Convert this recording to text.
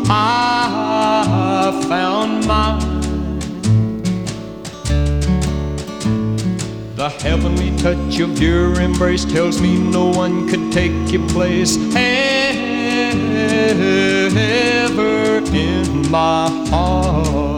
I found mine. The heavenly touch of your embrace tells me no one could take your place ever in my heart.